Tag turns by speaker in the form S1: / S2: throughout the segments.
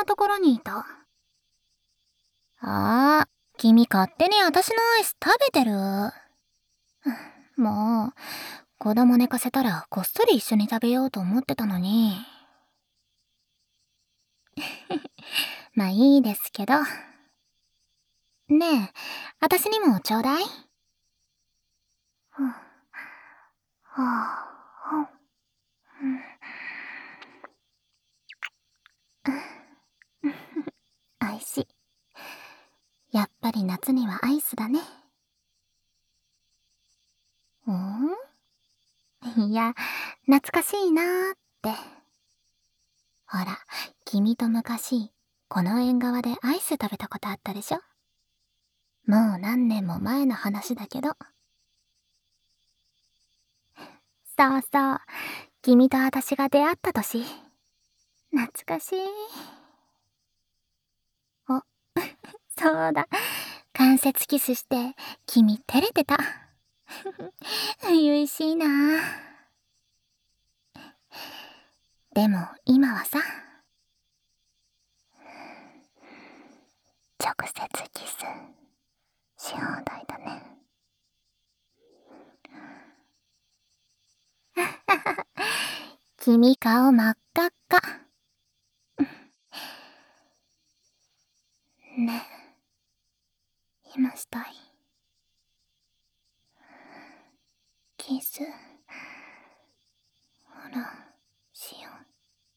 S1: ところにいた。君勝手に私のアイス食べてる。もう、子供寝かせたらこっそり一緒に食べようと思ってたのに。まあいいですけど。ねえ、私にもちょうだい。おいしい。やっぱり夏にはアイスだね。いや、懐かしいなーって。ほら、君と昔、この縁側でアイス食べたことあったでしょ？もう何年も前の話だけど。そうそう、君と私が出会った年。懐かしい。お、そうだ。関節キスして、君照れてた。初々しいな。でも今はさ、直接キスし放題だね。君顔真っ赤っか。ねえ、今したい。キス、ほら、しよう。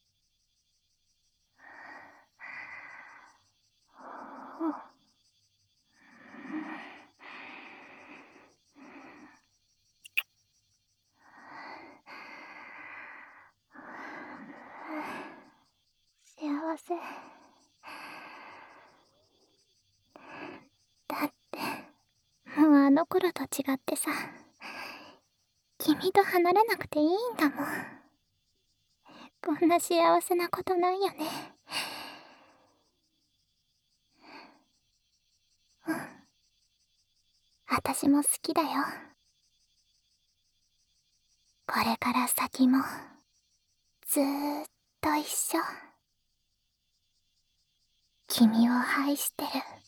S1: 幸せ。だって、もうあの頃と違ってさ、君と離れなくていいんだもん。こんな幸せなことないよね。私も好きだよ。これから先も、ずーっと一緒。君を愛してる。